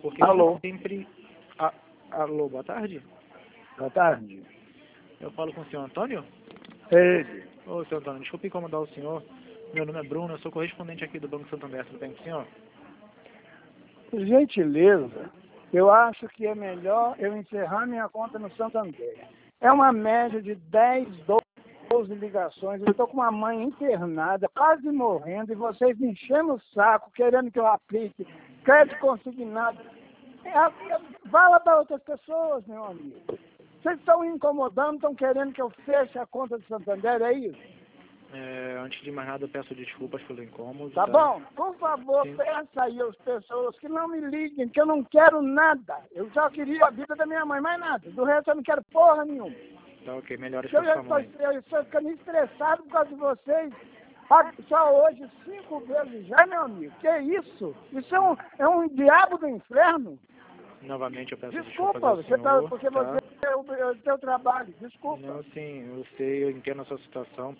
porque Alô. sempre... Alô, boa tarde. Boa tarde. Eu falo com o senhor Antônio? Ele. Ô, senhor Antônio, desculpe incomodar o senhor. Meu nome é Bruno, eu sou correspondente aqui do Banco Santander. Tudo bem com o senhor? Por gentileza, eu acho que é melhor eu encerrar minha conta no Santander. É uma média de 10, 12 ligações. Eu estou com uma mãe internada, quase morrendo, e vocês me enchendo o saco, querendo que eu aplique crédito consignado. Fala para outras pessoas, meu amigo. Vocês estão incomodando, estão querendo que eu feche a conta do Santander, é isso? Antes de mais nada, eu peço desculpas pelo incômodo. Tá bom? Por favor, Sim. peça aí às pessoas que não me liguem, que eu não quero nada. Eu só queria a vida da minha mãe, mais nada. Do resto eu não quero porra nenhuma. Tá ok, melhores Eu pra sua mãe. estou ficando estressado por causa de vocês. Só hoje 5 vezes já, meu amigo. Que isso? Isso é um diabo do inferno. Novamente eu peço Desculpa, desculpas ao você senhor, porque tá? você é o seu trabalho. Desculpa. Não, sim, eu sei, eu entendo a sua situação.